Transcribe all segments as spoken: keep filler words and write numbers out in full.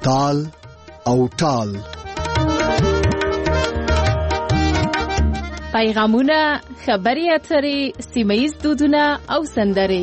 تال او ټال. پیغامونه، خبري اترې، سیمه‌ییز دودونه او سندرې.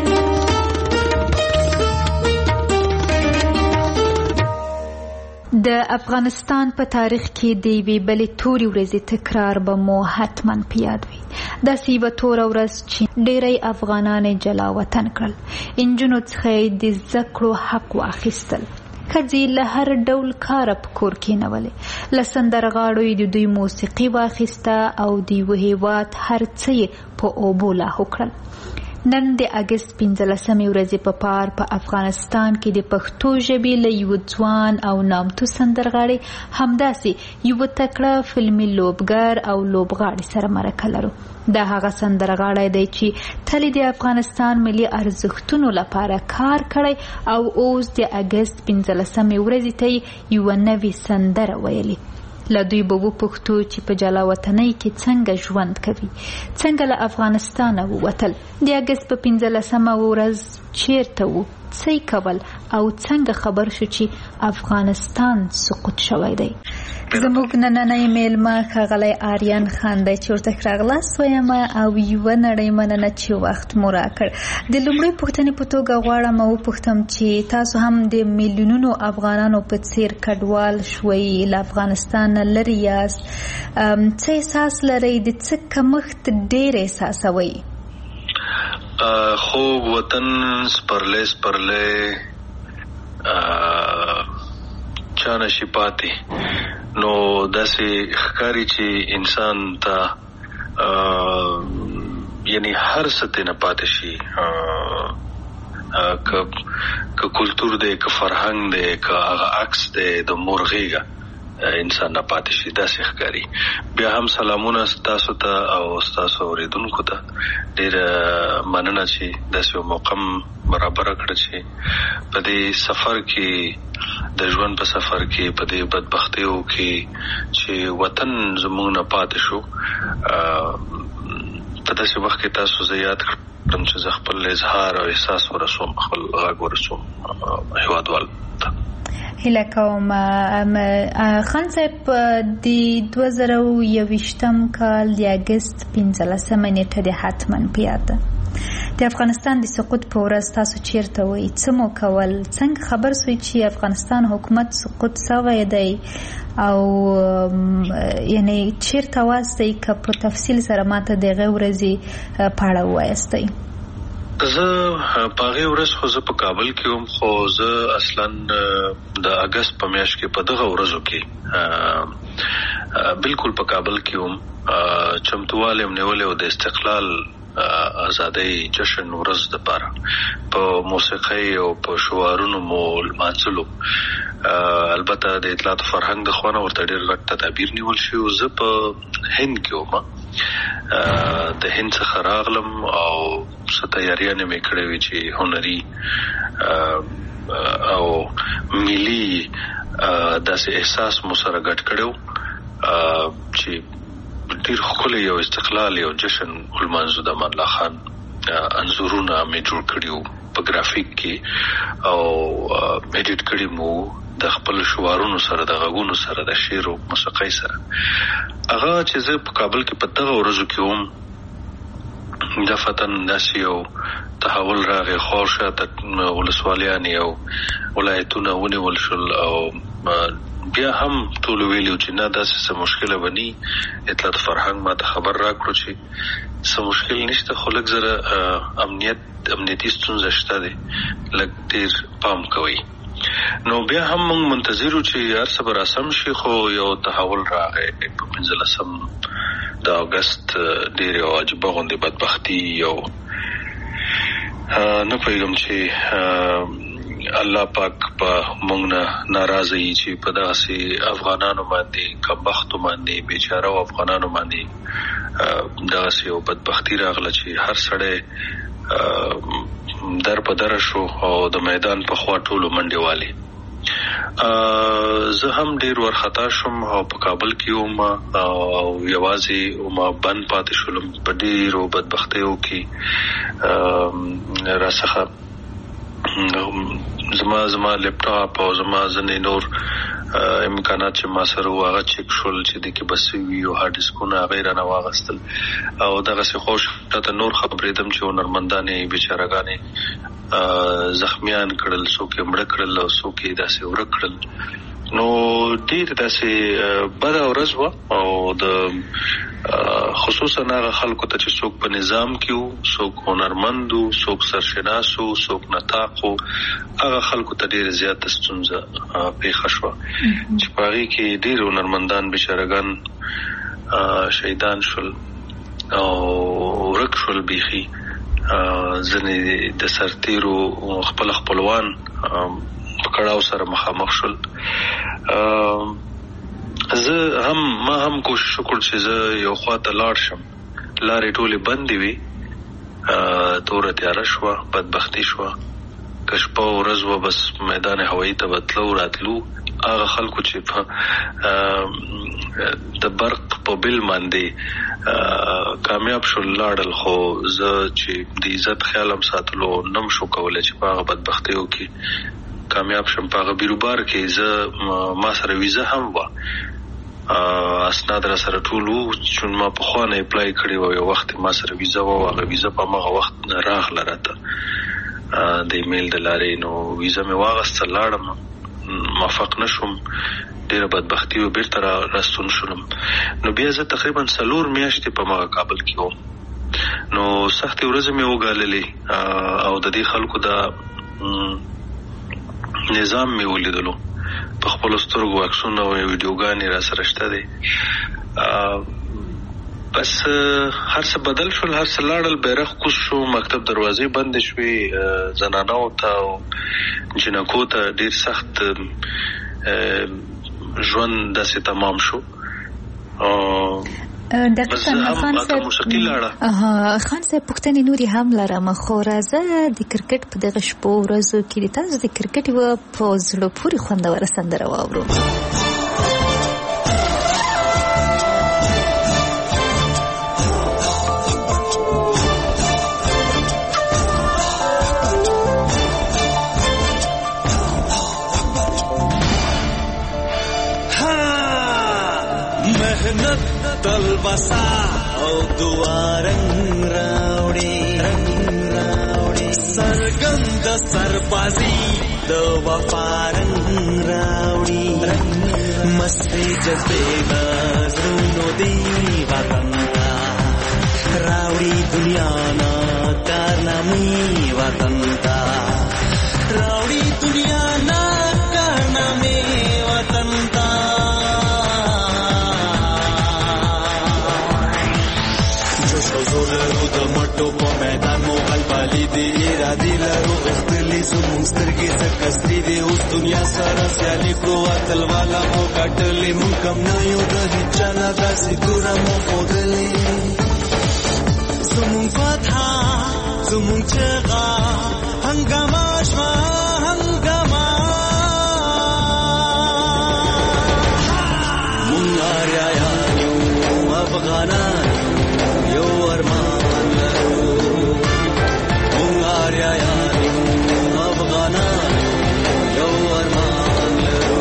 د افغانستان په تاریخ کې د یوې بلې تورې ورځې تکرار به مو حتما په یاد وي. داسې یوه توره ورځ چې ډېری افغانان یې جلا وطن کړل. نجونو څخه یې د زده کړو حق واخیستل. ښځې له هر ډول کاره په کور کېنولې. له سندرغاړو یې د دوی موسیقي واخیسته او د یوه هېواد هر څه یې په اوبو لاهو کړل. نن د اګست پنځلسمې ورځې په پار په افغانستان کې د پښتو ژبې له یو ځوان او نامتو سندرغاړي همداسې یو تکړه فلمي لوبګر او لوبغاړي سره مرکه لرو. دا هغه سندرغاړی دی چې تل د افغانستان ملي ارزښتونو لپاره کار کړی او اوس د اګست پنځلسمې ورځې ته یو نوې سندره ویلي. له دوی به وپوښتو چې په جلا وطنۍ کې څنګه ژوند کوي، څنګه له افغانستانه ووتل، د اګست په پنځلسمه ورځ چیرته وو، څه یې کول او څنګه خبر شو چې افغانستان سقوط شوی دی. زموږ نننی میلمه ښاغلی آریان خان دی چې ورته راغلاست وایم او یوه نړۍ مننه چې وخت مو راکړ. د لومړۍ پوښتنې په توګه غواړم وپوښتم چې تاسو هم د میلیونونو افغانانو په څیر کډوال شوئ، له افغانستان نه لرې یاست، څه احساس لرئ، د څه کمښت ډېر احساسوئ؟ خوب وطن سپرلی سپرلی چا نشي پاتې، نو داسې ښکاري چې انسان ته یعنی هر څه ته نه پاتې شي، که که کلتور دی، که فرهنګ دی، که هغه عکس دی د مور غېږه انسان نه پاتې شي، داسې ښکاري. بیا هم سلامونه ستاسو ته او ستاسو اورېدونکو ته، ډېره مننه چې داسې یو موقع برابره کړه چې په دې سفر کې، د ژوند په سفر کې، په دې بدبختیو کې چې وطن زموږ نه پاتې شو، په داسې وخت کې تاسو زه یاد کړم چې زه خپل اظهار او احساس ورسوم، خپل غږ ورسوم هېوادوالو ته. هیله کوم خان صاحب د دوه زره یوویشتم کال د اګست پنځلسمه نیټه دې حتما په یاد ده. د افغانستان د سقوط په ورځ تاسو چیرته وئ، څه مو کول، څنګه خبر سوئ چې افغانستان حکومت سقوط سوی دی او یعنی چیرته واستئ؟ که په تفصیل سره ماته د هغې ورځې په اړه ووایاستئ. زه په هغې ورځ خو زه په کابل کې وم، خو زه اصلا د اګست په میاشت کې په دغه ورځو کې بالکل په کابل کې وم، چمتووالی م نیولی و د استقلال ازادۍ جشن ورځ دپاره، په موسیقۍ او په شعارونو مو لمانځلو. البته د اطلاعات و فرهنګ د خوا نه ورته ډېر غټ تدابیر نیول شوي و. زه په هند کې وم، د هند څخه راغلم او څه تیاریانې مې کړې وې چې هنري او ملي داسې احساس مو سره ګډ کړی و چې ډېر ښکلی یو استقلال یو جشن ولمانځو. د امان الله خان انځورونه مې جوړ کړي وو په ګرافیک کې او ایډیټ کړي مو د خپل شعارونو سره، د غږونو سره، د شعر او موسیقۍ سره. هغه چې زه په کابل کې په دغه ورځو کې وم، دفتن داسې یو تحول راغی، خور شاته ولسوالیانې او ولایتونه ونیول شول او بیا هم ټولو ویلي چې نه داسې څه مشکله به ني. اطلاعات فرهنګ ما ته خبر راکړو چې څه مشکل نشته، خو لږ زره امنیت امنیتي ستونزه شته دی، لږ ډېر پام کوئ. نو بیا هم موږ منتظر وو چې هر څه به راسم شي، خو یو تحول راغی په پنځلسم د اګست، ډېر یو عجیبه غوندې بدبختي، یو نه پوهېږم چې الله پاک په موږ نه ناراضه یي چې په دغسې افغانانو باندې، کمبختو باندې، بیچاره و افغانانو باندې دغسې یو بدبختي راغله چې هر سړی در په دره شو او د میدان په خوا ټولو منډې والي. زه هم ډېر ورخطا شوم او په کابل کې وم او یوازې وم، بند پاتې شولم په ډېرو بدبختیو کې. راڅخه زما زما لپټاپ او زما ځنې نور امکانات چې ما سره واغه چک شول چې د کې بس ویو هارد ډیسکونه غیره نه واغستل او دغه څه خوش ته نور خبرېدم چې ونرمندانې بیچارهګانې زخمیان کړل څوک یې مړ کړل او څوک یې داسې ورک کړل نو ډېر داسې بده ورځ وه او د خصوصا هغه خلکو ته چې څوک په نظام کې وو څوک هنرمند وو څوک سرشناس وو څوک نطاق وو هغه خلکو ته ډېره زیاته ستونزه پیښه شوه چې په هغې کې ډېر هنرمندان بیچارهګان شهیدان شول او ورک شول بیخي ځینې د سرتیرو خپل خپلوان په کړاو سره مخامخ شول زه هم ما هم کوشش وکړ چې زه یو خواته لاړ شم لارې ټولې بندې وې توره تیاره شوه بدبختي شوه که شپه او ورځ وه بس میدان هوایي ته به تلو راتلو هغه خلکو چې په د برق په بل باندې کامیاب شول لاړل خو زه چې د عزت خیال هم ساتلو نم شو کولی چې په هغه بدبختیو کې کامیاب شم په هغه بیروبار کې زه ما سره ویزه هم وه اسناد را سره ټول وو چون ما پخوا نه اپلای کړی وو یو وخت ما سره ویزه وه هغه ویزه په هماغه وخت راغله راته د ایمیل د لارې نو ویزه مې واغسته لاړم موفق نه شوم ډېره بدبختي و بېرته را راستون شولم نو بیا زه تقریبا څلور میاشتې په هماغه کابل کې وم نو سختې ورځې مې وګاللې او د دې خلکو دا نظام مې ولیدلو په خپلو سترګو عکسونه او ویډیوګانې را سره شته دی بس هر څه بدل شول هر څه لاړل بیرغ کوز شو مکتب دروازې بندې شوې زنانو ته او جنکو ته ډېر سخت ژوند داسې تمام شو ډاکټر خان صاحب خان صاحب پوښتنې نورې هم لرم خو راځه د کرکټ په دغه شپو ورځو کې د تاسو د کرکټ یوه په زړه پورې خوندوره سندره واورو تلبسا او دوارنگ راوڑی سرگند سربازی دو وفارنگ راوڑی مستی جذبے نظرونو دی وطن تا راوڑی دنیا نا کارنامی وطن تا راوڑی دنیا نا کارنامی وطن تا زولرو د مټو په میدان مو غلبالي دي ارادي لرو غختلي زموږ سترګې سکستې دي اوس دنیا سره سیالي کړو اتل والا مو کټلې مونږ کم نه یو د هیچا نه داسې ګوره مو ښودلې زموږ فتحه زموږ چغه هنګامه شوه هنګامه مونږ اریایان یو افغانان یو ارمان لرو مونږ اریایان یو افغانان یو ارمان لرو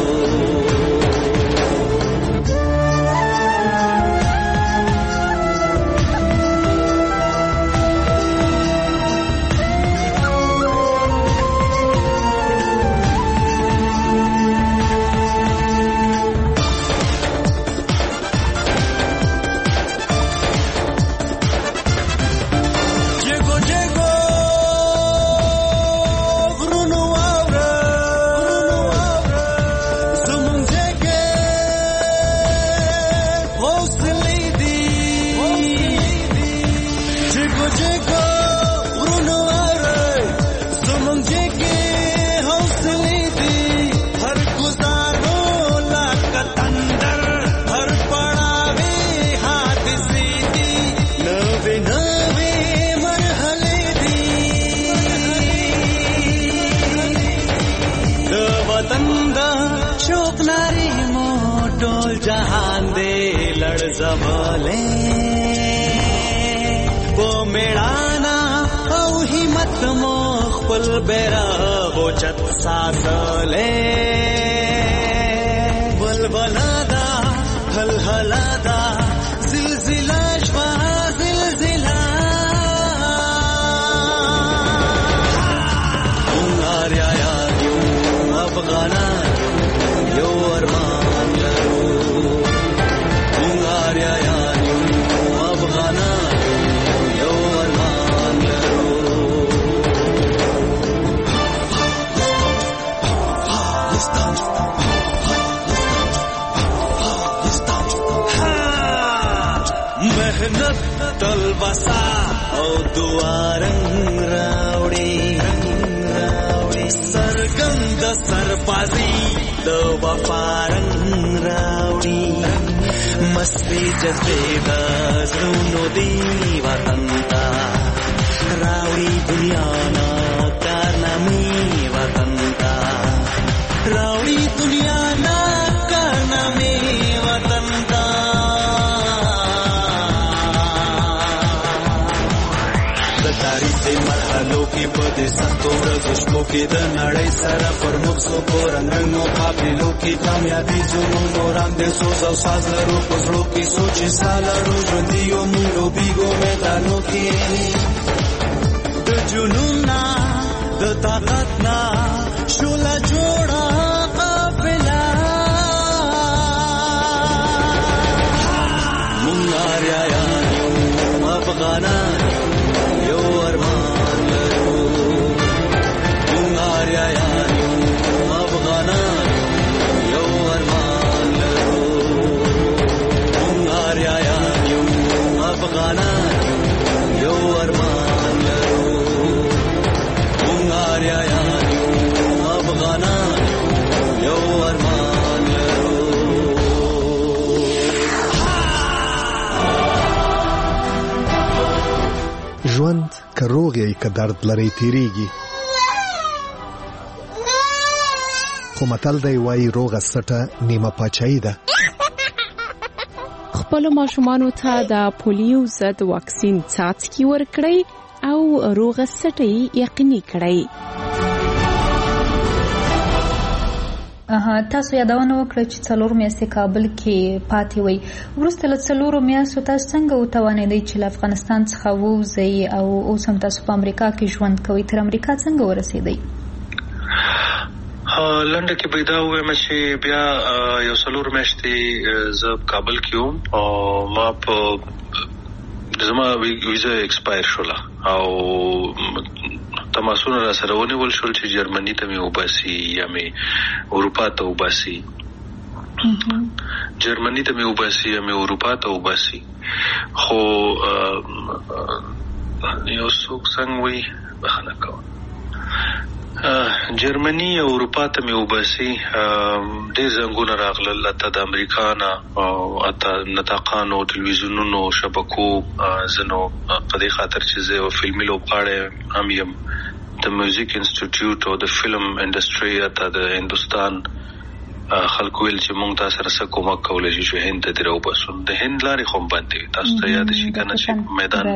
जहान दे लड़ जबले वो मेड़ाना औ हिम्मत मोख पल बेरा बोचत सासले बलबलादा हलहलादा जिलजिला श्वा जिलजिला उंगार्या यो अफगाना यो अरमान लरो उंगार्या यो अफगाना यो अरमान लरो मेहनत तलबसा औ दुआरंग रावड़ी रावड़ी सरगंद सरपाजी द वफारंग रावड़ी मस्ती जज्बे द ज़रूनो दी वतनता रावड़ी दुनिया ना कारनामी वतनता रावड़ी दुनिया ना कारनामी वतनता तारीखे मरहलों की बदे सत्तों रज़ुश्कों की दनाड़े सरा पर मुझसों को रंगों काबिलों की कामयाबी जुनून और आंधे सोज़ और साज़लरों पुज़लों की सोचे सालरों जो दियो मुंडो बीगो मैदानों की द जुनूना द ताकतना शोला जोड़ा काफिला मुंगार्या यानियों अफगाना यो अरमान लरो मुंगार्या यानियों अफगाना यो अरमान लरो मुंगार्या यानियों अफगाना यो अरमान लरो मुंगार्या यानियों अफगाना यो अरमान लरो ژوند که روغ یې که درد لري تیریږي خو متل دی وایي روغه سټه نیمه پاچاهي ده. خپلو ماشومانو ته د پولیو ضد واکسین څاڅکي ورکړئ او روغه سټه یې یقیني کړئ. اها تاسو یادونه وکړه چې څلور میاشتې کابل کې پاتې وي. وروسته له څلورو میاشتو تاسو څنګه وتوانېدئ چې له افغانستان څخه ووځئ او اوس هم تاسو په امریکا کې ژوند کوئ؟ تر امریکا څنګه ورسېدئ؟ لنډه کې پیدا وم چې بیا یو څلور میاشتې زه کابل کې وم او ما په زما ویزا ایکسپایر شوله او تماسونه را سره ونیول شول چې جرمني ته مې وباسي یا مې اروپا ته وباسي جرمني ته مې وباسي یا مې اروپا ته وباسي. خو یو څوک څنګه وي بخښنه کوم جرمني او اروپا ته مې وباسي ډېر زنګونه راغلل اته د امریکا نه او اته نطاقانو تلویزیونونو شبکو زنو په دې خاطر چې زه یو فلمي لوبغاړی هم یم د میوزیک انسټیټیوټ او د فلم انډسټري اته د هندوستان خلکو ویل چې مونږ تاسو سره څه کومک کولی شو چې هند ته دې راوباسو. د هند لارې خو هم بندې وي تاسو ته یاد شي که نه چې میدان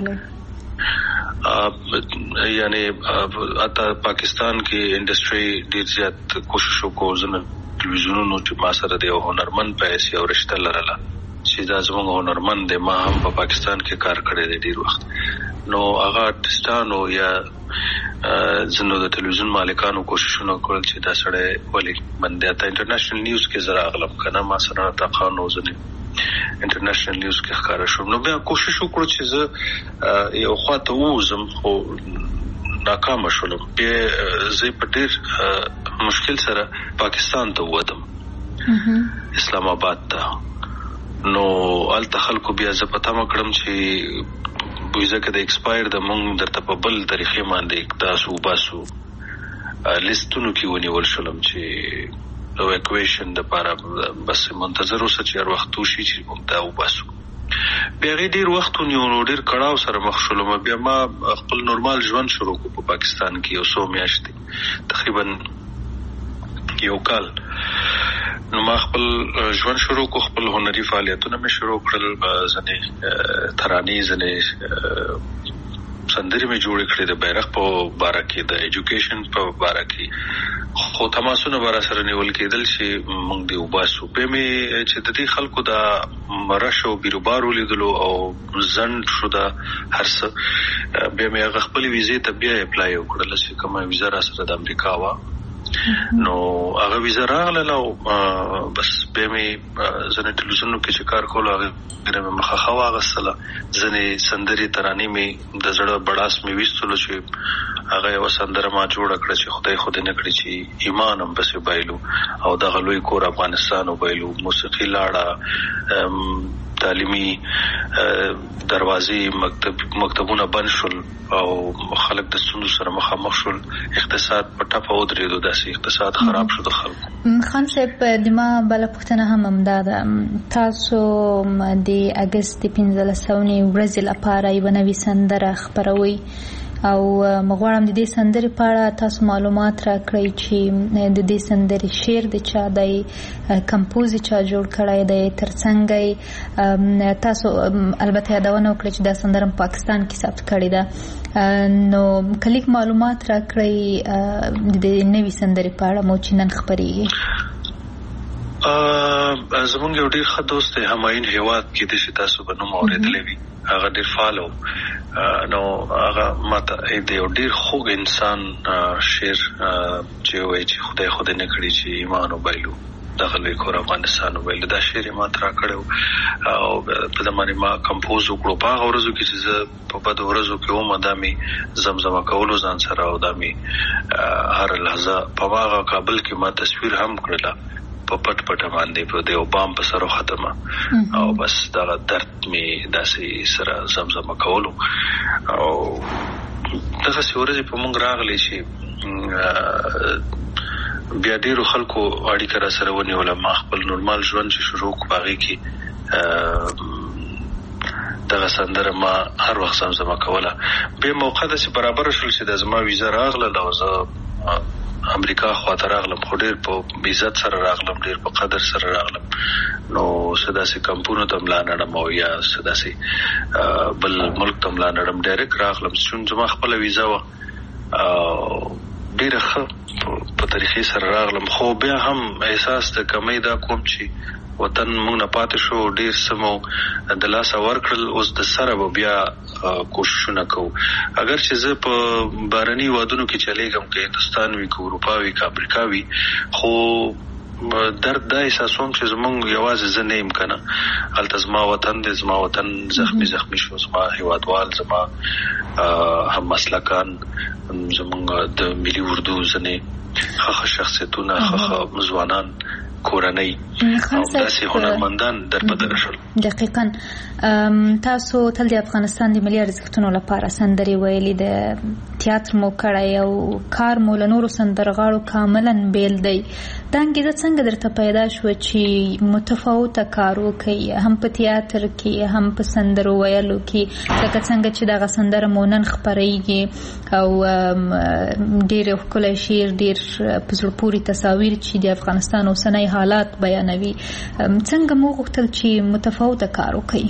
یعنی اته پاکستان کې انډسټري ډېر زیات کوشش وکړو زنه تلویزیونونو چې ما سره د یو هنرمند پیسې او رشته لرله چې دا زموږ هنرمند دی ما هم په پاکستان کې کار کړی دی ډېر وخت نو هغه آرټسټانو یا زنو د تلویزیون مالکانو کوششونه کول چې دا سړی ولې باندې ته انټرنیشنل نیوز کې زرا اغلب کنه ما سره تاقانو ځنه انټرنیشنل نیوز کې ښکارا شو. نو بیا کوشش وکړو چې زه یو خواته ووزم خو ناکام شولم. بیا زه په ډېر مشکل سره پاکستان ته ووتم اسلام آباد ته. نو الته خلکو بیا زه پته مکړم چې ویزا کې د ایکسپایر د مونږ درته په بل طریقې باندې تاسو وباسو لیستونو کې ونیول شولم چې اواکویشن د لپاره بس منتظر اوسه چې هر وخت وشي چې موږ دا وباسو. بیا ډېر وخت ونیو نو ډېر کړاو سره مخ شولم. بیا ما خپل نورمال ژوند شروع کړ په پاکستان کې یو څو میاشتې تقریبا یو کال. نو ما خپل ژوند شروع کو خپل هنري فعالیتونه مې شروع کړل ځنې ترانې ځنې سندري مې جوړ کړې د بیرغ په باره کې د ایجوکیشن په باره کې خو تماسونه بار سره نیول کېدل چې موږ دی وباسو به مې چې د دې خلکو دا مرشو بیروبارو لیدلو او ځن شو دا هرڅ به مې هغه خپل ویزې ته بیا اپلای وکړل چې کومه ویزه را سره د امریکا وا نو هغه ویزه راغله نو بس به مې ځنه ټلویزیونو کې چې کار کول هغه مې مخه خوا غسله ځنه سندري ترانې مې د زړه بڑاس مې وستلو چې هغه یو سندره ما جوړ کړ چې خدای خو دې نه کړی چې ایمان هم بس وبایلو او د غلوی کور افغانستان وبایلو موسیقي لاړه تعلیمي دروازې مکتب مکتبونه بند شول او خلک د ستونزو سره مخامخ شول اقتصاد په ټاپه ودرېدو داسې اقتصاد خراب شو د خلکو خان صاحب د ما بل پښتنه هم امداد تاسو د اگست پنځلسمې ورځې لپاره یو نوې سندره خبروي او مغواړم د دې سندرې په اړه تاسو معلومات راکړئ چې د دې سندرې شعر د چا دی کمپوز چا جوړ کړی دی ترڅنګ تاسو البته یادونه وکړئ چې دا سندره په پاکستان کې ثبت کړې ده نو کلیک معلومات راکړئ د نوې سندرې په اړه مو چې نن خبرېږي زمونږ یو ډېر ښه دوست دی همایون هیواد کې د چې تاسو به نوم اورېدلی وي هغه ډېر فالو نو هغه ماته د یو ډېر خوږ انسان شعر چې وایي چې خدای خو دې نه کړي چې ایمان وبایلو دغه لوی کور افغانستان وبایلو دا شعر یې ماته راکړی او په ده باندې ما کمپوز وکړو په هغه ورځو کې چې زه په بدو ورځو کې وم دا مې زمزمه کولو ځان سره او دا مې هر لحظه په هغه کابل کې ما تصویر هم کړله په پټ پټ باندې په دیو بام په سره ختمه او بس دا درد می داسې سره زمزمه کولو او دغه سورې په مونږ راغلی چې بیا ډیرو خلکو اړیکه را سره ونیوله ما خپل نورمال ژوند چې شروع کو باغې کې دغه سندره ما هر وخت زمزمه کوله به موقع د چې برابر شول چې د زما ویزه راغله او زه امریکا خواته راغلم خو ډیر په عزت سره راغلم ډیر په قدر سره راغلم نو سداسي کمپونو ته ملانړم او یا سداسي بل ملک ته ملانړم ډایرکټ راغلم چې زما خپل ویزا و ډیر ښه په طریقې سره راغلم خو بیا هم احساس د کمی دا کوم چې وطن موږ نه پاتې شو ډیر سمو د لاس ورکړل اوس د سره بیا کوششونه کوو اگر چې زه په بارني وادونو کې چلےګم کې هندستان وی کو اروپا وی کا امریکا وی خو درد دا احساسوم چې زمونږ یوازې زه نه یم کنه هلته زما وطن دی زما وطن زخمی زخمی شو زما هیوادوال زما هم مسلکان زمونږ د ملي اردو ځنې ښه شخصیتونه ښه ځوانان کورنۍ او داسې هنرمندان در په در شول دقیقاً تاسو تل د افغانستان د ملي ارزښتونو لپاره سندرې ویلي د تیاتر مو کړی او کار مو له نورو سندرغاړو کاملا بیل دی دا انګیزه څنګه درته پیدا شوه چې متفاوته کار وکړئ هم په تیاتر کې هم په سندرو ویلو کې لکه څنګه چې دغه سندره مو نن خپریږي او ډېر ښکلی شعر ډېر په زړه پورې تصاویر چې د افغانستان اوسنی حالات بیانوي څنګه مو غوښتل چې متفاوته کار وکړئ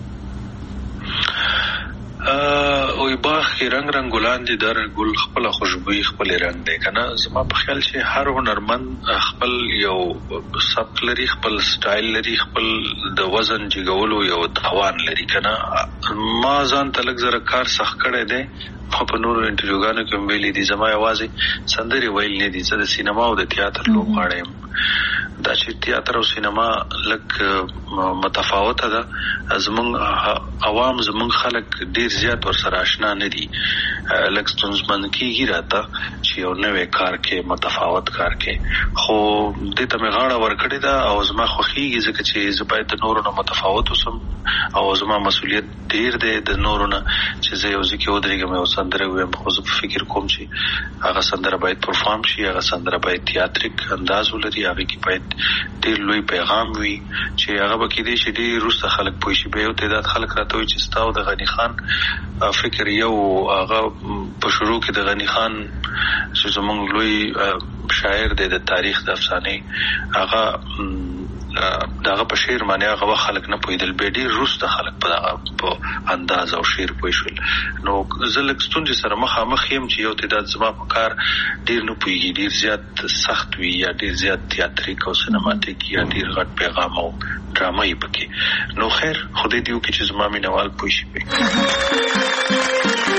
او باغ کې رنگ رنگ ګلان دي در ګل خپل خوشبوئی خپل رنگ دی کنه زما په خیال چې هر هنرمند خپل یو سبک لري خپل سټایل لري خپل د وزن جګولو یو توان لري کنه ما ځان تلک زره کار سخت کړی دی په نورو انټروګانو کې ویلي دي زما یوازې سندري ویل نه دي زه د سینما او د تیاتر لوبغاړی یم دا چې تیاتر او سینما لک متفاوته ده زمونږ عوام زمونږ خلک ډیر زیات ورسره آشنا نه دي لک ستونزمن کېږي راته چې یو نوی کار کې متفاوت کار کې خو دې ته مې غاړه ورکړې ده او زما خوښېږي ځکه چې زه باید د نورو نه متفاوت اوسم او زما مسؤلیت ډیر دی د نورو نه چې زه یو ځای کې ودرېږم یو سندره ووایم خو زه فکر کوم چې هغه سندره باید پرفارم شي هغه سندره باید تیاتریک انداز ولري هغه کې باید ډیر لوی پیغام وي چې هغه به کېدای شي ډیر وروسته خلک پوه شي به یو تعداد خلک راته وایي چې ستا او د غني خان فکر یو هغه په شروع کې د غني خان چې زموږ لوی شاعر دی د تاریخ د افسانې هغه دغه په شعر باندې هغه خلک نه پوهیدل، به ډیر روسته خلک په دغه په انداز او شعر پوه شول. نو زه لږ ستونزې سره مخامخ یم چې یو تعداد زما په کار ډیر نه پوهیږي، ډیر زیات سخت وي یا ډیر زیات تیاتریک او سینماتیک یا ډیر غټ پیغام او ډرامه یې پکې. نو خیر خدای دې وکړي چې زما مینوال پوه شي پکې.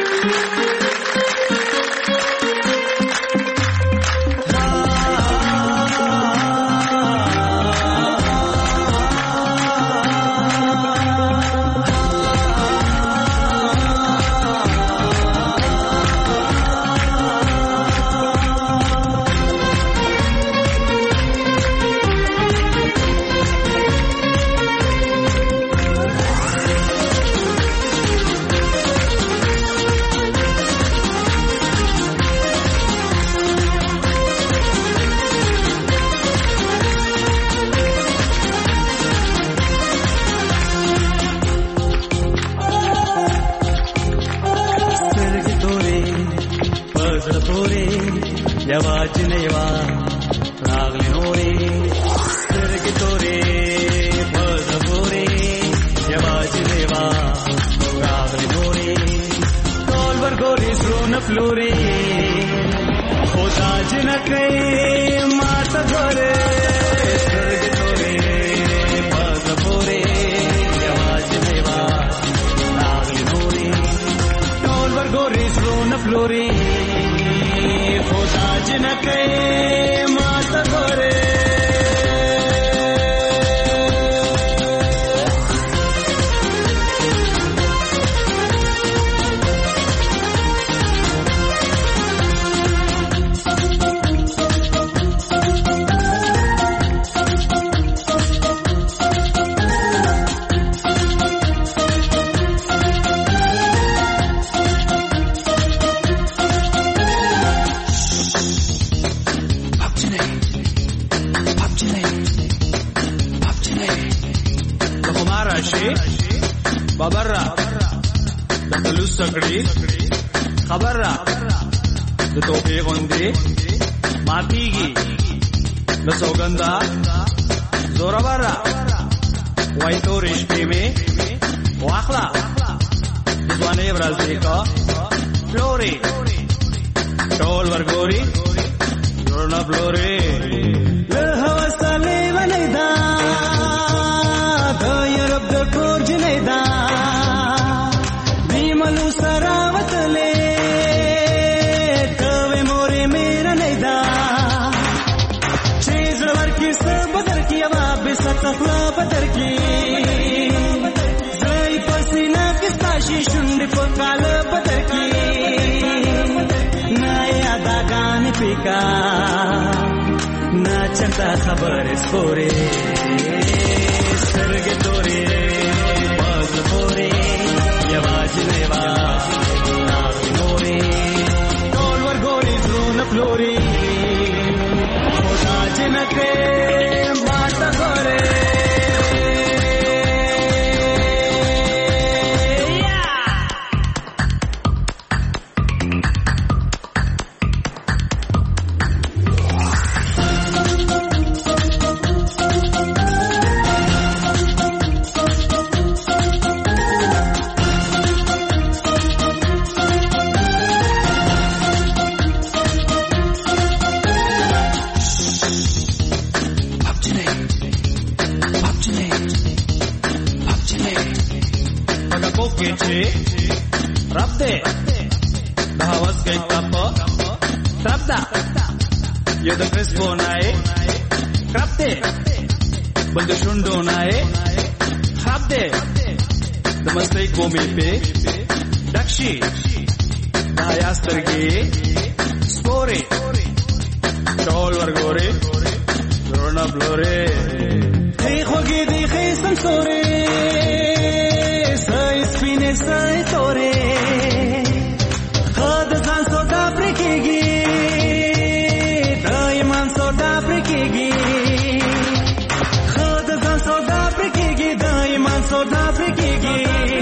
یواج نیوا راغلی نوري سترګې تورې په زبورې یواج نیوا راغلی نوري ټول ورګوري زړونه فلوري خدا جنکې ماته ګورې سترګې تورې په زبورې یواج نیوا راغلی نوري ټول ورګوري زړونه فلوري خدا جنکې ماته ګورې. خبر را د تلوس سکړي خبر را د توپې غوندې ماتيږي د سوګندا زورور را وای تو رشتې مې واخلا د ځوانې ورځې کا فلوري ټول ورګوري جوړنا فلوري له هوسلې ونیدا د یرب د کور جنیدا نیملو سراوتلې ته مورې مېر نیدا چې زړور کې سب بدر کې وا به ستخلا بدر کې زای پسینا کې ستاشي شونډې په کال بدر کې نه یادا غان پکا نه چنتا خبر سپورې سترګې تورې باز پورې یواز نیوا راغلی نوري ټول ورګوري زړونه فلوري خدا جنکې ماته ګورې. Yo de crespo nae, krapte, bal de shundo nae, krapte, de mastai komi pe, dakshi, da yastargi, spore, tol vargore, rona blore, hey khogi di khisam sore, sai spine sai tore, khad zan soda prekegi. خود زن سودا پرکیږي د ایمان سودا پرکیږي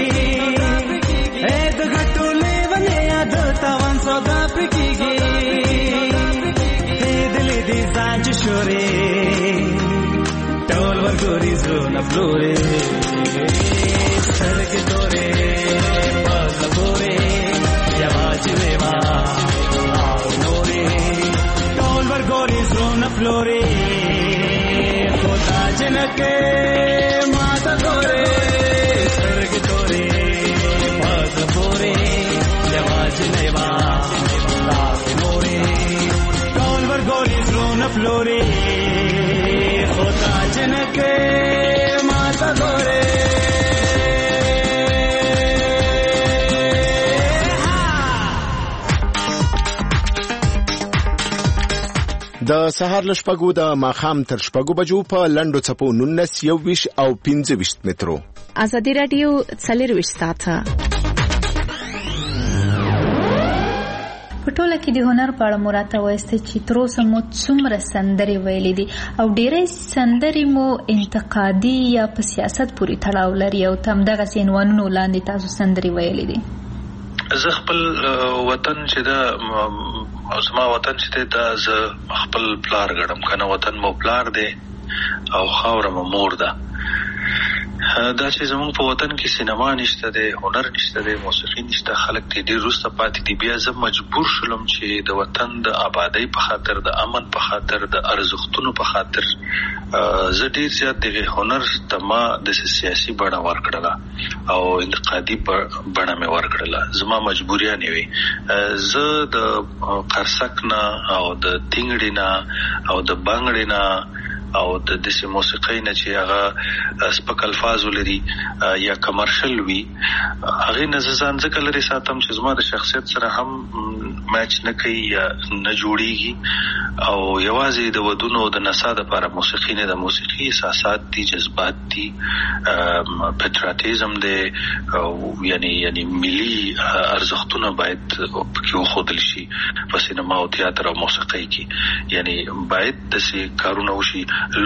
اې د غټو لیونې یاد تاوان سودا پرکیږي اې دلې دې ځان چې شورې ټول ورګوري زونه فلوري سرګ تورې پزبوري یواز ویما او نوري ټول ورګوري زونه فلوري کوتا جنکه ماته ګوري سرګ تورې پزبوري یواز ویما او نوري ټول ورګوري زونه فلوري کوتا جنکه ماته ګوري د سهار لشپګو د ماخام تر شپګو بجو په لندو چپو نونس یو ویش او پنځه ویش مترو ازادي رادیو څلور ویش ساعته په ټوله کې د هنر په اړه مراته وایسته چې تر اوسه مو څومره سندرې ویلې دي او ډېرې سندرې مو انتقادي یا په سیاست پورې تړاو لري او تم دغه عنوانونو لاندې تاسو سندرې ویلې دي. زه خپل وطن چې دا زما وطن چې دا زه خپل پلار ګڼم کنه وطن مو پلار دی او خاوره مو مور ده. دا چې زموږ په وطن کې سینما نشته دی هنر نشته دی موسیقي نشته خلک دې ډېر وروسته پاتې دي بیا زه مجبور شولم چې د وطن د آبادۍ په خاطر د امن په خاطر د ارزښتونو په خاطر زه ډېر زیات دغه هنر ته ما د سیاسي بڼه ورکړله او انتقادي بڼه مې ورکړله زما مجبوریه نه وي زه د قرصک نه او د تینګړي نه او د بنګړي نه او د دې موسیقۍ نه چې هغه سپک الفاظ لري یا کمرشل وي هغه نه ځان ځکه لري ساتم چې زما د شخصیت سره هم میچ نه کوي یا نه جوړیږي او یوازې د ودونو د نسا د لپاره موسیقي نه د موسیقي احساسات دي جذبات دي پټریاټیزم دی یعنی یعنی ملي ارزښتونه باید پکې وښودل شي په سینما او تیاتر او موسیقۍ کې یعنی باید داسې کارونه وشي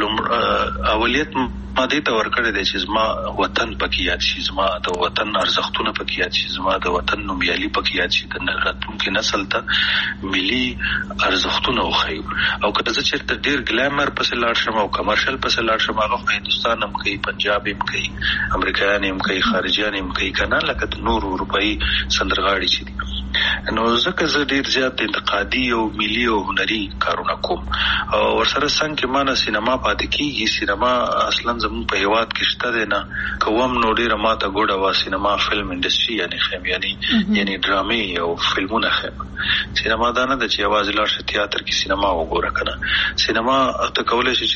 اولیت ما دې ته ورکړی دی چې زما وطن پکې یاد شي زما د وطن ارزښتونه پکې یاد شي زما د وطن نومیالي پکې یاد شي د راتلونکي نسل ته ملي ارزښتونه وښیو او که زه چېرته ډېر ګلیمر پسې لاړ شم او کمرشل پسې لاړ شم هغه خو هندوستان هم کوي پنجاب هم کوي امریکایان هم کوي خارجیان هم کوي که نه لکه د نورو اروپایي سندرغاړي چې دي نو ځکه زه ډېر زیات انتقادي او ملي او هنري کارونه کوم او ورسره څنګ کې ما نه سینما پاتې کېږي سینما اصلا زموږ په هېواد کې شته دی نه کوم نو ډېره ماته ګوډه وه سینما فلم انډسټري یعنې خیم یعنی یعنی ډرامې او فلمونه خیم سینما دا نه ده چې یوازې لاړ شه تیاتر کې سینما وګوره که نه سینما ته کولی شي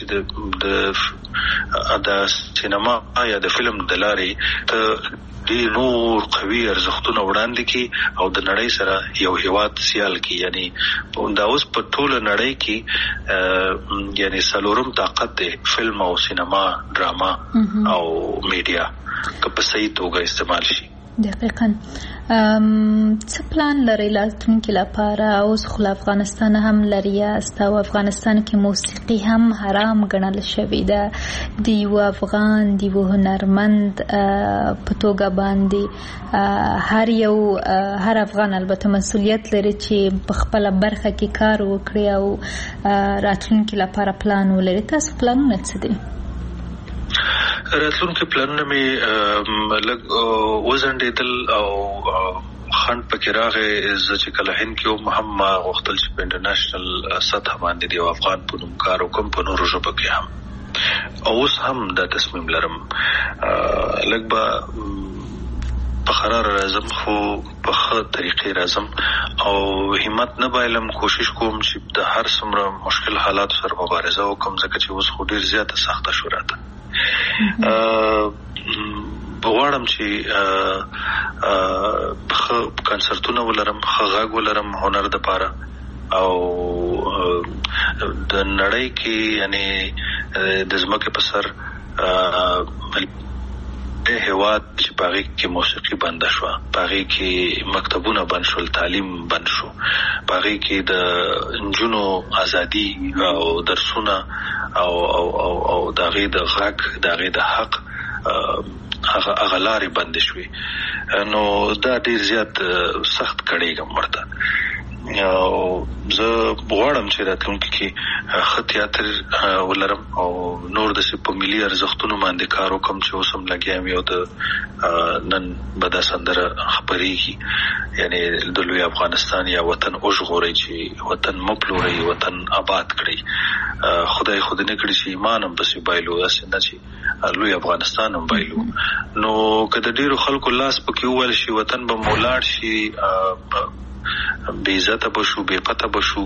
چې د د سینما یا د فلم د لارې ته ډېر نور قوي ارزښتونه وړاندې کړي او د نړۍ سره یو هېواد سیال کړي یعنی دا اوس په ټوله نړۍ کې یعنی څلورم طاقت دی فلم او سینما ډراما او میډیا که په صحیح توګه استعمال شي. دقیقاً څه پلان لري راتلونکي لپاره اوس خو افغانستان هم لري است او افغانستان کې موسیقي هم حرام ګڼل شوې ده د یو افغان د یو هنرمند په توګه باندې هر یو هر افغان البته مسؤلیت لري چې په خپل برخه کې کار وکړي او راتلونکي لپاره پلان ولري تاسو پلانونه څه دي؟ راتلونکي پلانونه مې لږ وځنډېدل او خنډ پکې راغی زه چې کله هند کې وم هم ما غوښتل چې په انټرنیشنل سطح باندې د یو افغان په نوم کار وکړم په نورو ژبو کې هم او اوس هم دا تصمیم لرم لږ به په قرار راځم خو په ښه طریقې راځم او همت نه بایلم کوشش کوم چې د هر څومره مشکل حالاتو سره مبارزه وکړم ځکه چې اوس خو ډېر زیاته سخته شو راته غواړم چې ښه کنسرتونه ولرم ښه غږ ولرم هنر دپاره او د نړۍ کې یعنی د ځمکې په سر د هېواد چې په هغې کې موسیقي بنده شوه په هغې کې مکتبونه بند شول تعلیم بند شو په هغې کې د نجونو ازادي او درسونه او او او او د هغې د غږ د هغې د حق هغه لارې بندې شوې نو دا ډېر زیات سخت کړېږم ورته زه غواړم چې راتلونکي کې ښه تیاتر ولرم او نور د په ملي ارزښتونو باندې کار وکړم چې اوس هم لګیا یم. یو د نن به دا سندره خپرېږي، یعنی د لوی افغانستان یا وطن وژغورئ چې وطن مه پلورئ، وطن آباد کړئ. خدای خود نه کړي چې ایمان هم پسې بایلو، داسې نه چې لوی افغانستان هم بایلو. نو که د ډېرو خلکو لاس پکې وویل شي وطن به مو ولاړ شي، بې عزته بشو، بې پته بشو،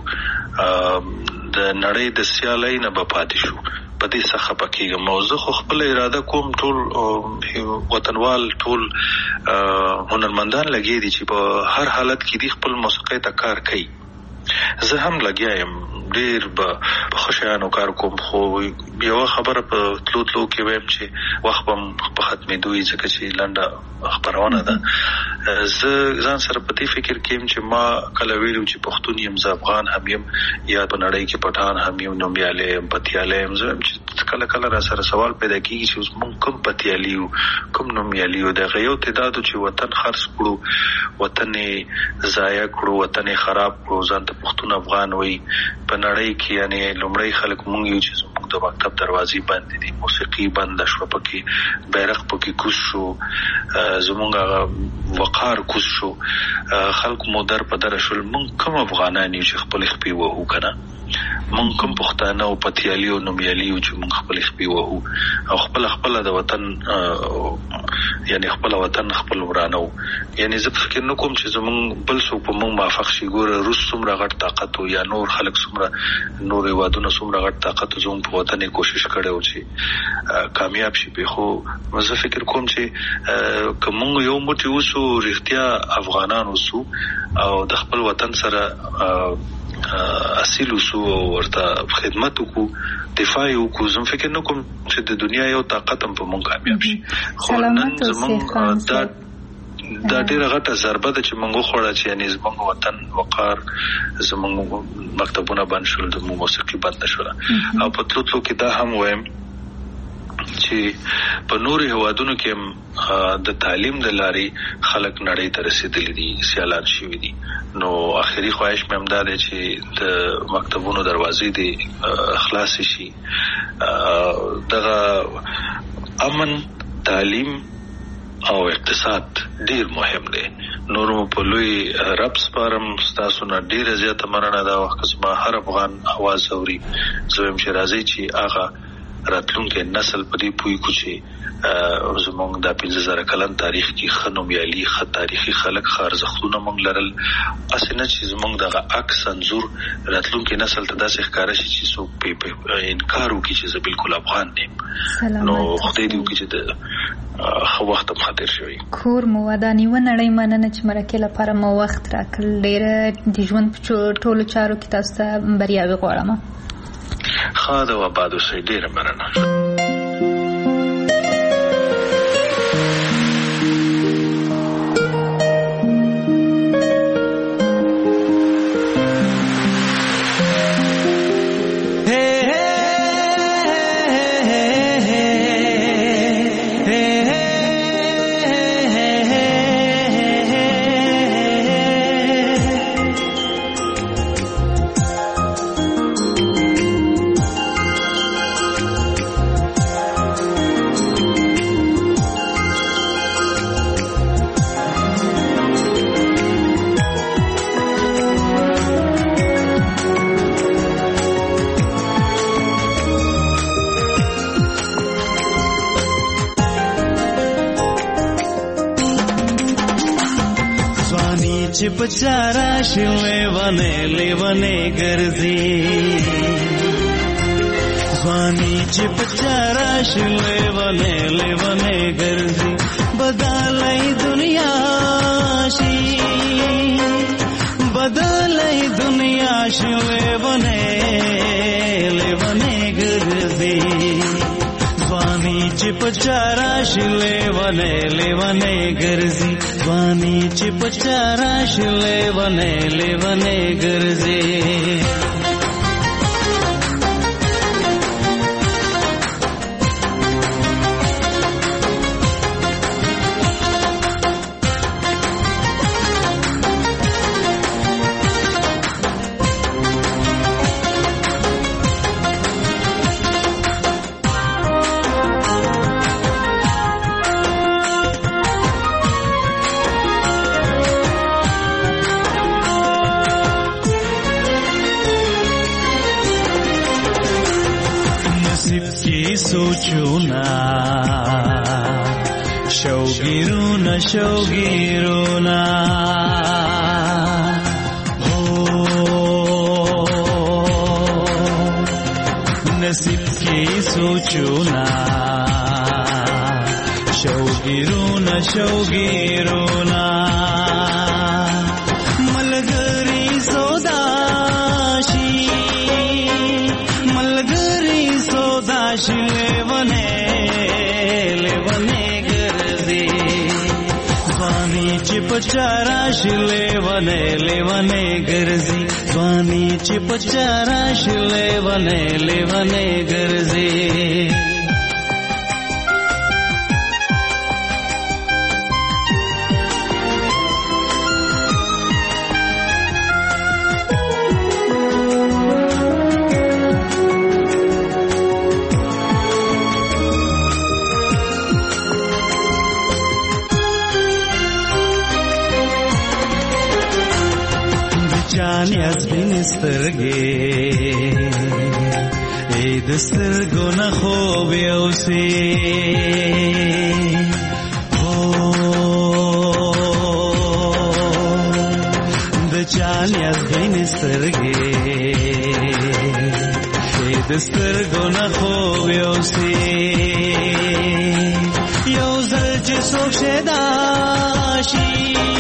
د نړۍ د سیالۍ نه به پاتې شو. په دې څخه پکېږم او زه خو خپل اراده کوم ټول وطنوال ټول هنرمندان لګي دي چې په هر حالت کې دي خپل موسیقۍ ته کار کوي. زه هم لګیا یم، ډېر به په ښه شیانو کار کوم، خو یوه خبره په تلو تلو کې وایم چې وخت به هم په ختمېدو وي ځکه چې لنډه خپرونه ده. زه ځان سره په دې فکر کې یم چې ما کله ویلو چې پښتون یم، زه افغان هم یم، یا په نړۍ کې پټان هم یم، نومیالی یم، پتیالی یم. زه یم چې کله کله را سره سوال پیدا کېږي چې اوس موږ کوم پتیالي یو، کوم نومیالي یو. د هغه یو تعدادو چې وطن خرڅ کړو، وطن یې ضایع کړو، وطن یې خراب کړو، ځان ته پښتون افغان وایي. په نړۍ کې یعنی لومړی خلک مونږ یو چې زموږ د مکتب دروازې بندې دي، موسیقي بنده شوه، پکې بیرغ پکې کوز شو، زموږ هغه وقار کوز شو، خلکو مو در په دره شول. مونږ کوم افغانان یو چې خپل خپې وهو که نه؟ مونږ کوم پښتانه او پتیالي او نومیالي یو چې مونږ خپل خپې وهو او خپله خپله د وطن یعنی خپل وطن خپل ورانو. یعنی زه فکر نه کوم چې زمونږ بل څوک په مونږ موافق شي. ګوره روس څومره غټ طاقت و یا نور خلک څومره، نور هېوادونه څومره غټ طاقت و، زمونږ په وطن یې کوشش کړی و چې کامیاب شي پې. خو زه فکر کوم چې که مونږ یو موټی اوسو، رښتیا افغانان اوسو او د خپل وطن سره اصیل اوسو او ورته خدمت وکړو، دفاع وکړو، زه فکر نه کوم چې د دنیا یو طاقت هم په مونږ کامیاب شي. خو نن زمونږ دا دا ډېره غټه ضربه ده چې مونږ وخوړه چې یعنې زمونږ وطن وقار، زمونږ مکتبونه بند شول، زمونږ موسیقي بنده شوله. او په تلو تلو کې دا هم وایم چې په نورو هېوادونو کې هم د تعلیم د لارې خلک نړۍ ته رسېدلي دي، سیالان شوي دي. نو آخري خواهش مې هم دا دی چې د مکتبونو دروازې دې خلاصې شي. دغه امن، تعلیم او اقتصاد ډیر مهم دی. نور مو په لوی رب سپارم، ستاسو نه ډیره زیاته مننه. دا وخت زما هر افغان اواز اوري، زه وایم چې راځئ چې هغه راتلونکی نسل په دې پوه کړو چې زموږ دا پنځه زره کلن تاریخ کې ښه نومیالي، ښه تاریخي خلک، ښه ارزښتونه موږ لرل. هسې نه چې زموږ دغه عکس انځور راتلونکی نسل ته داسې ښکاره شي چې څوک پې انکار وکړي چې زه بالکل افغان یم. نو خدای دې وکړي چې د ښه وخت هم خاطر شوي. کور مو وداني و نړۍ مننه چې مرکې لپاره مو وخت راکړل. ډېره د ژوند په ټولو چارو کې تاسو ته بریاوې غواړم. ښه ده و آباد اوسئ. ډېره مننه. بچارا شوے ونے لیونے گرزی ځواني چې بچارا شوے ونے لیونے گرزی بدلای دنیا شي بدلای دنیا شوے ونے لیونے گرزی ځواني چې بچارا شوے ونے لیونے گرزی ځواني چې بچارا شوے ونے لیونے گرزی की सोचूना शौगिरूना शौगिरूना हो नसीब की सोचूना शौगिरूना शौगिरूना मलगरी सोदाशी मलगरी सोदाशी लेवने लेवने गरजे स्वानीची पचाराशी लेवने लेवने गरजे स्वानीची पचाराशी लेवने लेवने गरजे Chanias binisterge ed stergo na khobe ose ho the chanias binisterge ed stergo na khobe ose yo zalj sokshedashi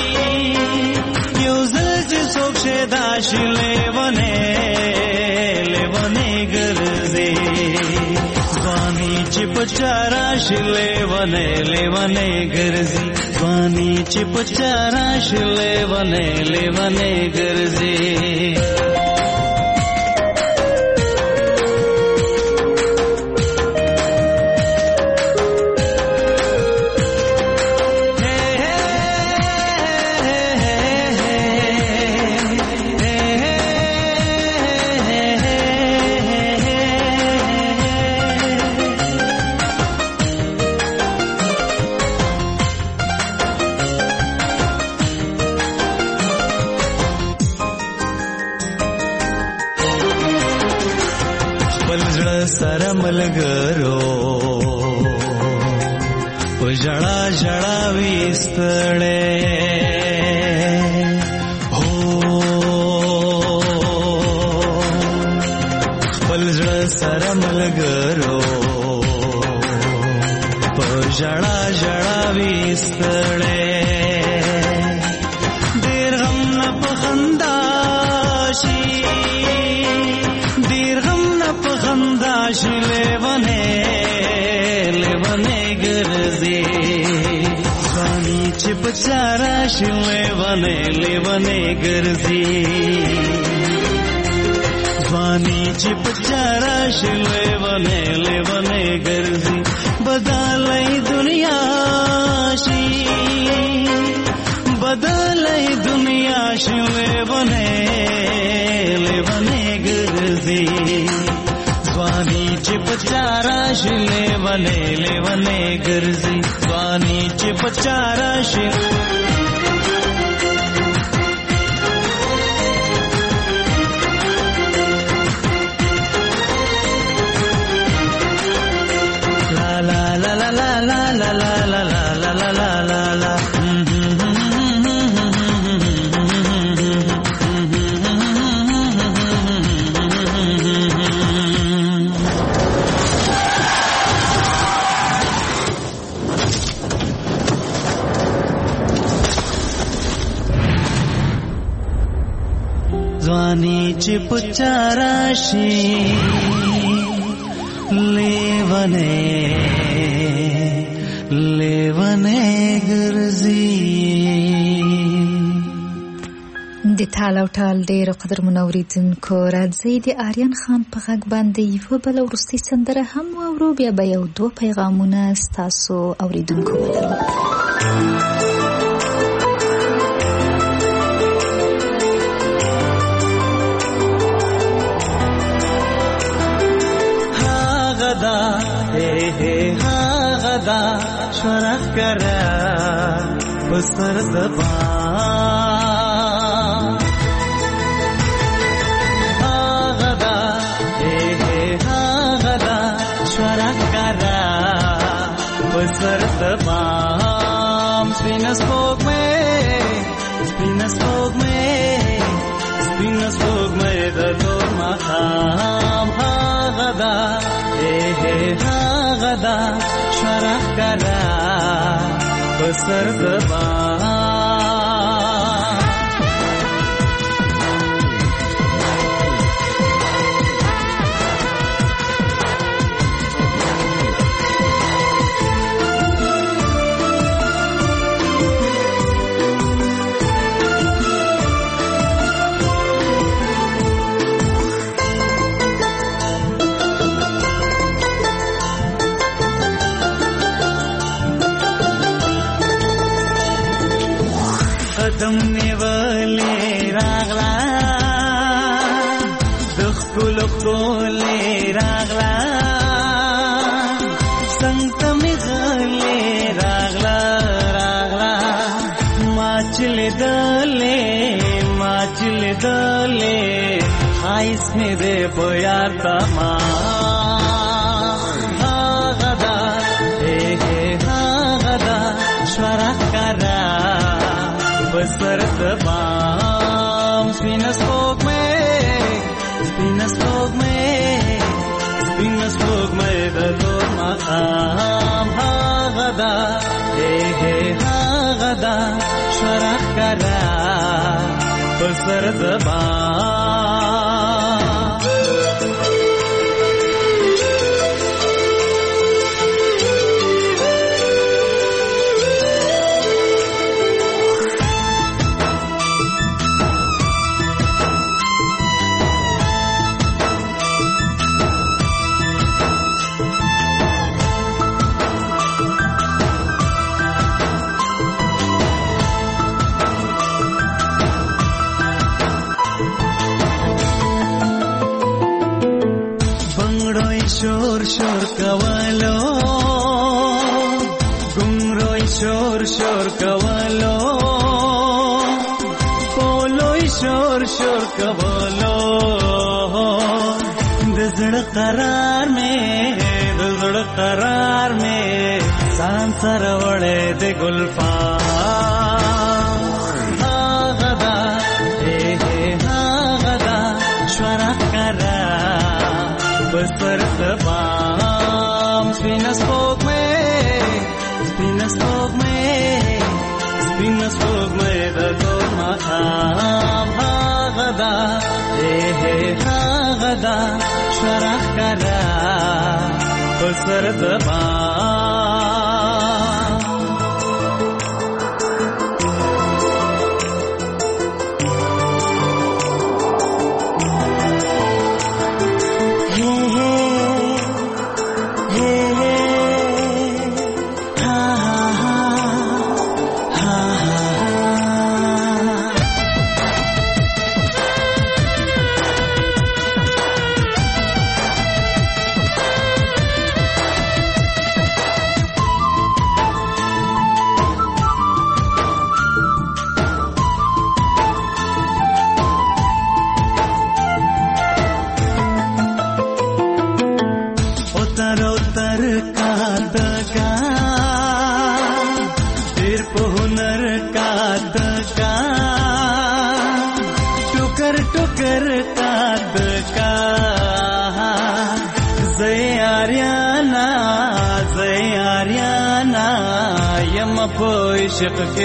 दाश लेवने लेवने गरजे स्वानी चिपचाराश लेवने लेवने गरजे स्वानी चिपचाराश लेवने लेवने गरजे मलगरो जड़ा जड़ा विस्तळे हो पलजड़ सर मलगरो जड़ा जड़ा विस्तळे दीर्घम न पखंदाशी दीर्घम न पखंदाशी लेवने लेवने गरजे स्वानी चिपचाराश लेवने लेवने गरजे स्वानी चिपचाराश लेवने लेवने गरजे बदलाई दुनियाशी बदलाई दुनियाशी लेवने लेवने गरजे स्वानी चिपचाराश लेवने लेवने गरजे स्वानी चिपचाराश ला ला ला ला ला ला ला ला ला ला ला ला ला ला स्वानी चिपचाराशी लेवने लेवने गरजी د ټال او ټال ډېر قدر منوریدونکو راځي د آریان خان په غږ باندې یو بل ورستي سندره هم واورو بیا به یو دوه پیغامونه ستاسو اوریدونکو ولرو غدا हे हे हा غدا شرخ کرا بسر زبان غدا हे हे हा غدا شرخ بسر دبام سپین سپوږ مې سپین سپوږ مې سپین سپوږ مې د تور ماښام هغه ده هغه ده شرح کړه بسر دبام قدم نیولې راغلا د خپل خپل راغلا څنګه مې غلې راغلا راغلا ما چلې دلې ما چلې دلې خایس مې دې په یار تما هغه دا هغه دا شرح کړه بسر دبام سپین سپوږ مې سپین سپوږ مې سپین سپوږ مې د تور ماښام هغه ده هغه ده شرح کړه بسر دبام شور شور کولو گمروی شور شور کولو پولوی شور شور کولو دزړ قرار میں دزړ قرار میں سان سر وړې د ګلفام هغه دا هغه دا شورا کرا بسر دبام سپین سپوږ مې سپین سپوږ مې سپین سپوږ مې د تور ماښام هغه ده هغه ده شرح کړه بسر دبام عشق کے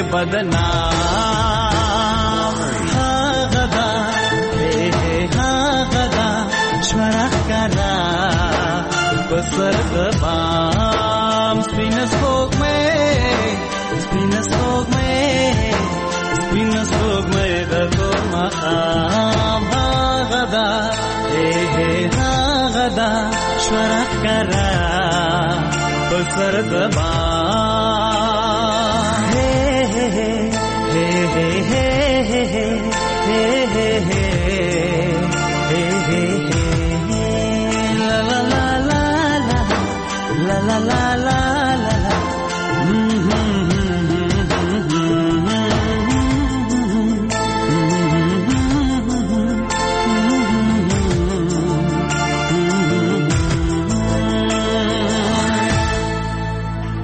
بدنام هغه ده هغه ده شرح کړه بسر دبام سپین سپوږ مې سپین سپوږ مې سپین سپوږ مې د تور ماښام هغه ده هغه ده شرح کړه بسر دبام la la la la la la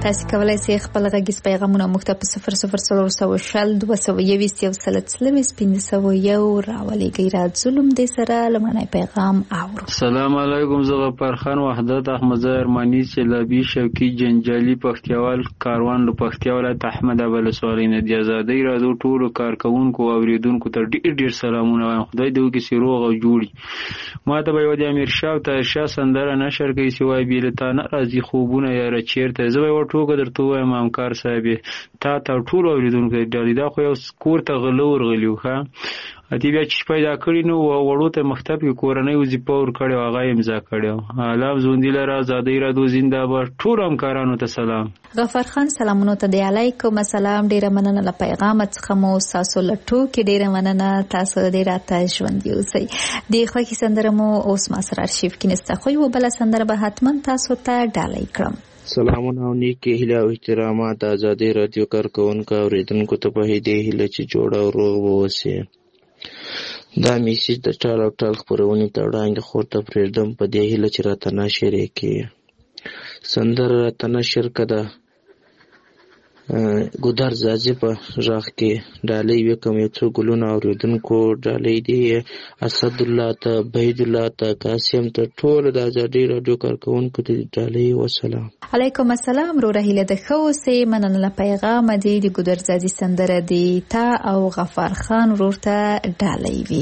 تاسو کولای شئ خپل غږیز پیغامونه موږ ته په صفر صفر څلور سوه شل دوه سوه یویشت یو سل څلوېښت پنځه سوه یو راولېږئ. راځو لومړی سره لومړنی پیغام اورو. السلام علیکم. زه غفار خان وحدت احمد ارمانی سیلابي شوقي جنجالي پښتیوال کاروان له پښتیا ولایت احمد ابل سوالي نه دی. آزادۍ راډیو ټولو کارکونکو او اوریدونکو ته ډېر ډېر سلامونه وایم. خدای دې وکړي چې روغ او جوړي. ما ته به یو د امیر شاه او طاهر شاه سندره نشر کوي چې وایي بې له تا نه راځي خوبونه یاره چېرته. زه به یې ورټوکه درته ووایم همکار صاحب تا ته ټولو اوریدونکو ته ډالۍ. دا خو یو کور ته غله ورغلي وو ښه اتې بیا چې پیدا کړي نو وړو ته مکتب کې کورنۍ وظیفه ورکړې وه هغه یې امضا کړې وه. علام ژوندي لره ازادۍ راډیو زنده‌باد. ټولو همکارانو ته سلام. غفار خان سلامونو ته دی. علیکم السلام. ډېره مننه له پیغام څخه مو ستاسو له ټوکې ډېره مننه. تاسو ډېر راته ژوندي اوسئ. د خوښې سندره مو اوس ما سره ارشیف کې نسته خو یوه بله سندره به حتما تاسو ته ډالۍ کړم. سلامونه او نیکې هیله او احترامات د ازادۍ راډیو کارکوونکو او اوریدونکو ته په دې هیله چې جوړ او روغ واوسئ. دا میسیج د ټال او ټال خپرونې ته وړاندې خور ته پرېږدم په دې هیله چې راته نشر یې کړي. سندره راته نشر کړه ګودر زازي په غږ کې ډالۍ وکړم. یو څو ګلونه اورېدونکو ډالۍ دي اسدالله ته بهیدالله ته قاسم ته ټولو د ازادۍ راډیو کارکوونکو ته ډالۍ وسلام. علیکم السلام. ورو هیله د ښه اوسئ. مننه له پیغامه دی. د ګودر زازي سندره دی تا او غفار خان ورور ته ډالۍ وي.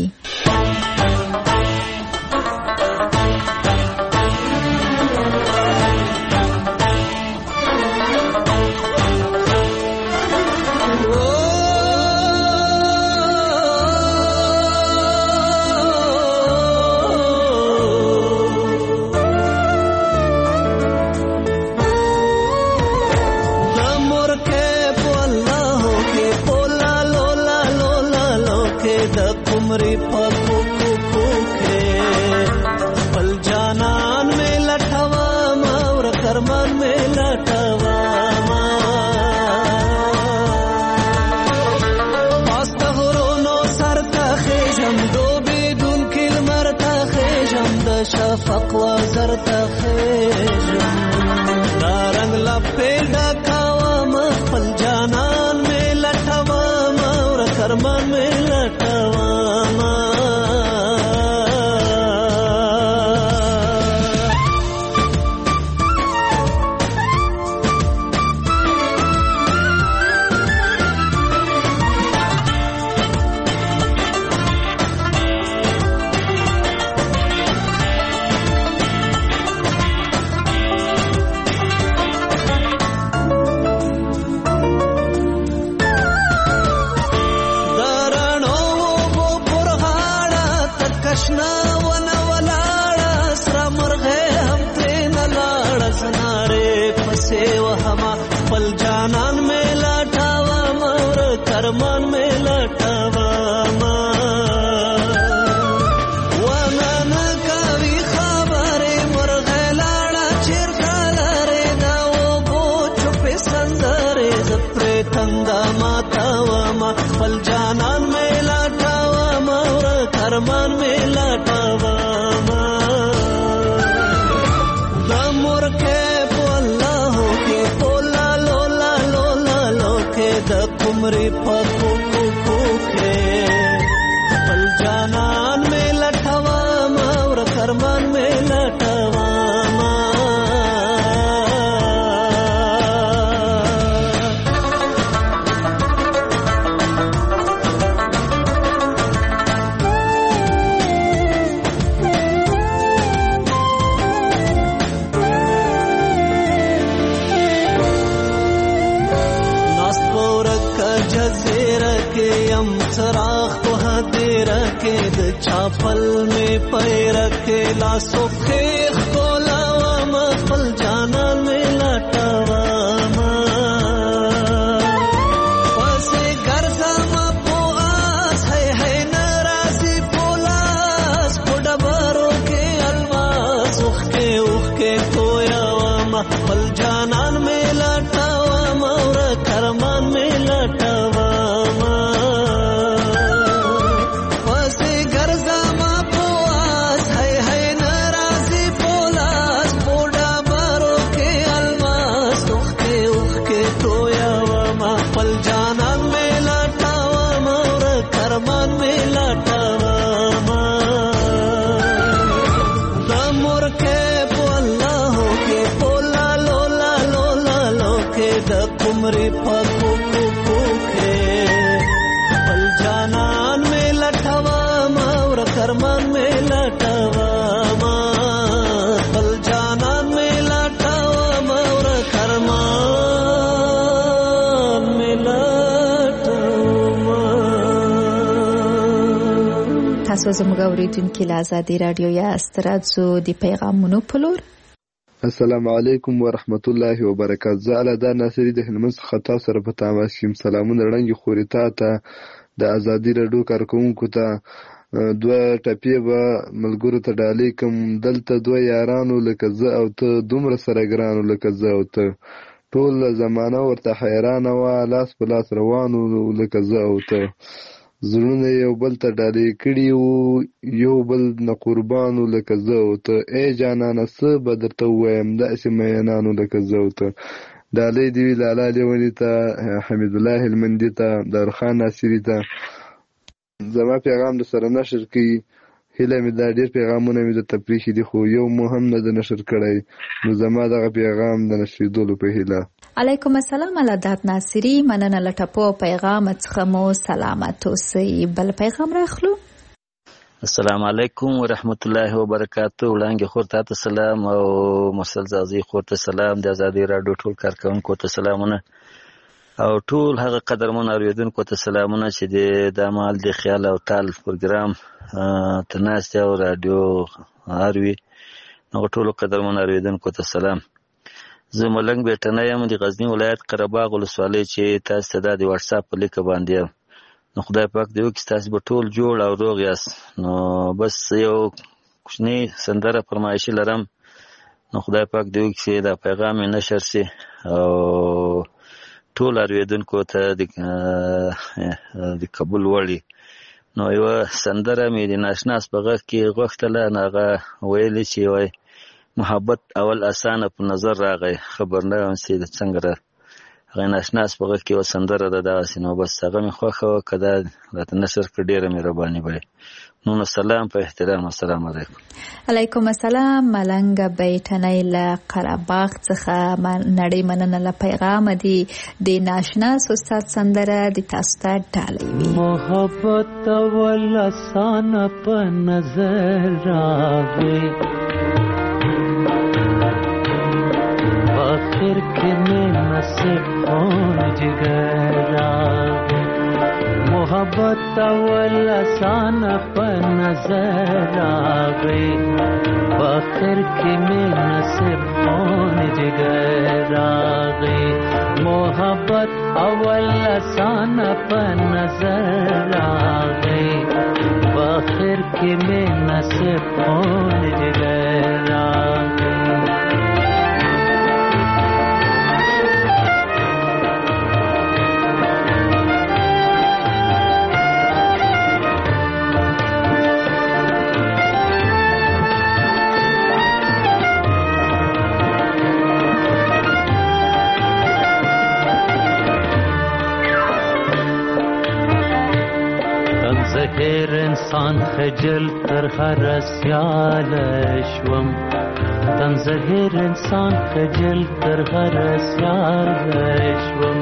شفق وزر تخیجم دا رنگ لپیل دا کاوام خپل جانان میں لٹوام اور کرمان میں لٹوام. چاپل میں پیر کے لاسو خیخ کولاوام خپل جانان میں لٹوام پسے گرزام پو آس ہے ہے نرازی پولاس پوڑا بارو کے الواز اخ کے اخ کے کویاوام خپل جانان میں لٹوام اور کرمان میں لٹوام. کې په الله کې پولا لولا لولا لوکه د قمري په کو کو کې بل جانان مې لټوا ما ور کرمان مې لټوا ما بل جانان مې لټوا ما ور کرمان مې لټوا. تاسو زموږ اوریدونکو له آزادي رادیو یا استرادزو د پیغامونو په لور. السلام علیکم ورحمت الله وبرکاته. زه علاء ناصری د هلمند څخه تاسو سره په تماس یم. سلامونه وړاندې خوري تا ته د آزادي رادیو کارکونکو ته دوه ټپې به ملګرو ته ډالۍ کوم. دلته دوه یارانو لکه زه او ته دومره سره ګرانو لکه زه او ته ټول زمانه ورته حیرانه وه لاس په لاس روانو لکه زه او ته زړونه یو بل ته ډالۍ کړي وو یو بل نه قربانو لکه زه او ته ای جانانه څه به درته ووایم داسې مینانو لکه زه او ته. ډالۍ دې وي لالا لیوني ته حمید الله هلمندي ته دارخان ناصري ته. زما پیغام د سره نشر کړي هیله مې دا ډېر پیغامونه مې درته پرېښي دي خو یو مو هم نه د نشر کړی نو زما دغه پیغام د نشریدلو په هیله. علیکم السلام علادات ناصری مننه له ټپو پیغام څخه مو سلامت اوسئ. بل پیغام راخلو. السلام علیکم ورحمت الله وبرکاته. وړاندې خور ته سلام او مرسل زازي خور ته سلام. د آزادي رادیو ټول کارکونکو ته سلامونه او ټول هغه قدرمن اوریدونکو ته سلامونه چې د مال د خیال او تال پروګرام تناسته او رادیو اروي نو ټول قدرمن اوریدونکو ته سلام. زه ملنګ بیٹنه یم د غزنی ولایت قرهباغ ولسوالۍ چې تاسو ته د واتس اپ په لیک باندې نو خدای پاک دې وکړي تاسو به ټول جوړ او روغ یاست. نو بس یو کوچنی سندره فرمایشي لرم نو خدای پاک دې وکړي دا پیغام نشر شي او ټول اوریدونکو ته د قبول وړي. نو یو سندره مې د ناشناس په غږ کې غوښتله هغه ویلې چې وای محبت اول اسانه په نظر راغی خبر نه یم چې څنګه را هغه ناشناس په غږ کې یو سندره ده داسې نو بس هغه مې خوښه وه که دا راته نشر کړه ډېره مهرباني به نو نو سلام په احترام. السلام علیکم. علیکم السلام. ملنګ بیٹنۍ له قرهباغ څخه نړۍ مننه له پیغام دی د ناشناس استاد سندره د تاسو ته ډالۍ وي. محبت اول اسانه په نظر راغی آخر کے میں نصیب خون جگر راغی. محبت اول آسان پر نظر آگئی آخر کے میں نصیب خون جگر آگئی. محبت اول آسان پر نظر آگئی آخر کے میں نصیب خون جگر آگئی. هر انسان خجل تر هر سیال شوم تن زهر انسان خجل تر هر سیال شوم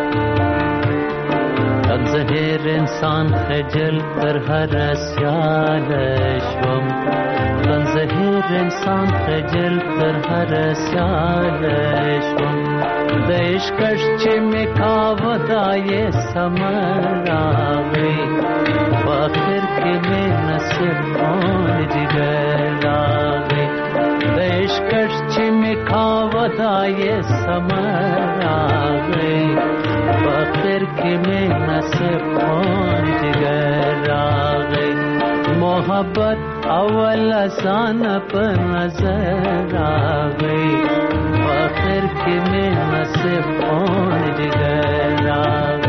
تن زهر انسان خجل تر هر سیال شوم تن زهر انسان خجل تر هر سیال شوم د عشقش چې می کاوه دا یې سمر راغی آخر کے میں نصیب خون جگر راغی. د عشقش چې می کاوه دا یې سمر راغی آخر کے میں نصیب خون جگر راغی. محبت اول آسان پر نظر آگئی آخر کے میں نصیب خون جگر آگئی.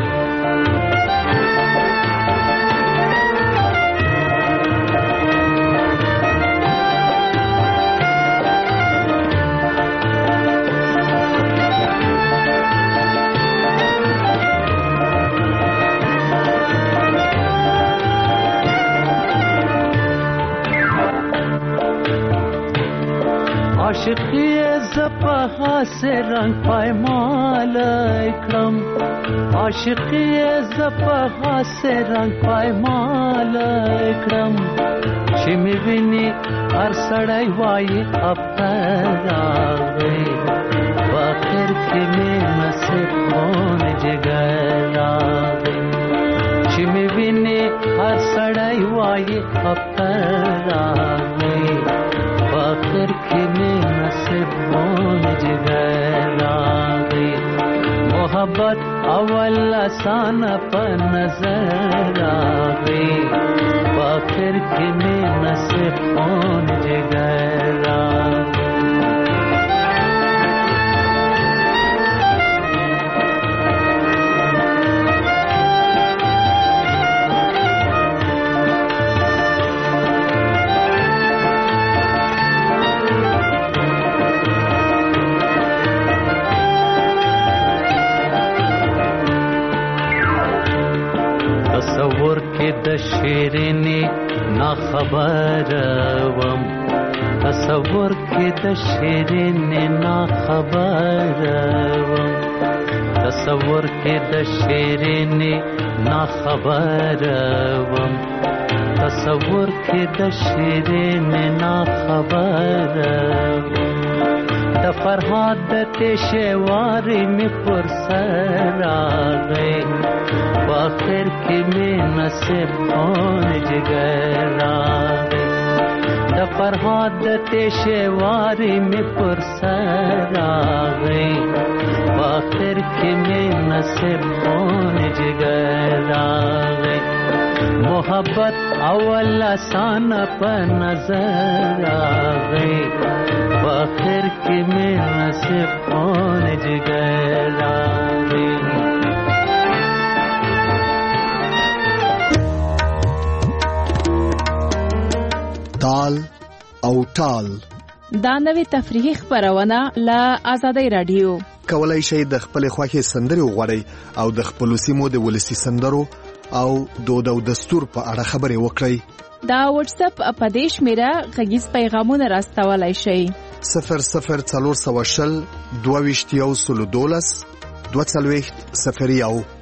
عاشقی زپا حاس رنگ پایمال اکرم عاشقی زپا حاس رنگ پایمال اکرم چی میبینی هر سڑای وای افتر آگئی باخر کی میں نصیب کون جگر آگئی چی میبینی هر سڑای وای افتر آگئی باخر کی میں نصیب کون جگر آگئی محبت اول آسان پر نظر آگئی باخر کی میں نصیب کون جگر آگئی تصور کې د شیرینی نا خبر وم تصور کې د شیرینی نا خبر وم تصور کې د شیرینی نا خبر وم تصور کې د شیرینی نا خبر وم د فرهاد د تشواری می پر سر آگئی باخر کی میں نصیب کون جگر آگئی د فرهاد د تشواری می پر سر آگئی باخر کی میں نصیب کون جگر آگئی محبت اول آسان پر نظر آگئی باخر کی میں نصیب کون جگر آگئی تال او ټال دا نوې تفریحي خبرونه له آزادۍ رادیو کولای شئ د خپل خوښي سندري وغوړئ او د خپل سیمو د ولسی سندرو او دود او دستور په اړه خبرې وکړئ. دا واتس اپ په دیش میرا غږیز پیغامونه راستولای شئ صفر صفر څلور سوه شل دوه ویشت یو سلو دولس دوه څلوېښت صفر یو